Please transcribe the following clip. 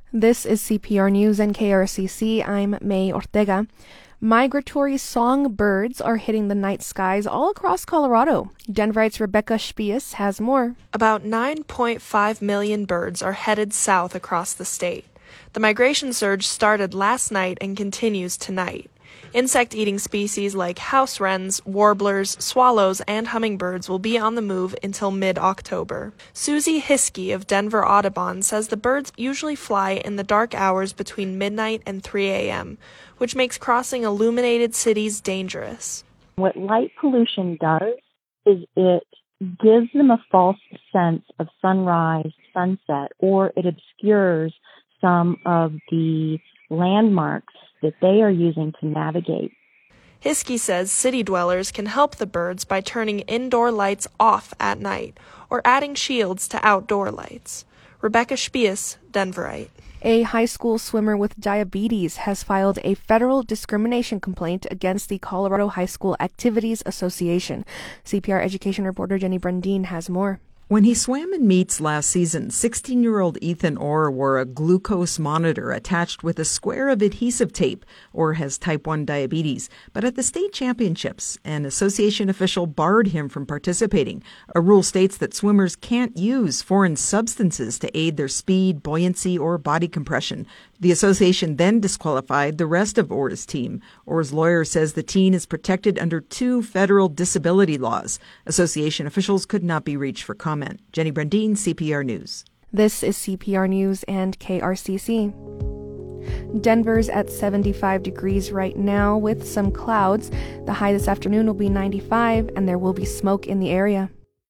This is CPR News and KRCC. I'm May Ortega. Migratory songbirds are hitting the night skies all across Colorado. Denverite's Rebecca Spies has more. About 9.5 million birds are headed south across the state. The migration surge started last night and continues tonight. Insect-eating species like house wrens, warblers, swallows, and hummingbirds will be on the move until mid-October. Susie Hiskey of Denver Audubon says the birds usually fly in the dark hours between midnight and 3 a.m., which makes crossing illuminated cities dangerous. What light pollution does is it gives them a false sense of sunrise, sunset, or it obscures some of the landmarks that they are using to navigate. Hiskey says city dwellers can help the birds by turning indoor lights off at night or adding shields to outdoor lights. Rebecca Spies, Denverite. A high school swimmer with diabetes has filed a federal discrimination complaint against the Colorado High School Activities Association. CPR education reporter Jenny Brundin has more. When he swam in meets last season, 16-year-old Ethan Orr wore a glucose monitor attached with a square of adhesive tape. Orr has type 1 diabetes. But at the state championships, an association official barred him from participating. A rule states that swimmers can't use foreign substances to aid their speed, buoyancy, or body compression. The association then disqualified the rest of Orr's team. Orr's lawyer says the teen is protected under 2 federal disability laws. Association officials could not be reached for comment. Jenny Brundin, CPR News. This is CPR News and KRCC. Denver's at 75 degrees right now with some clouds. The high this afternoon will be 95, and there will be smoke in the area.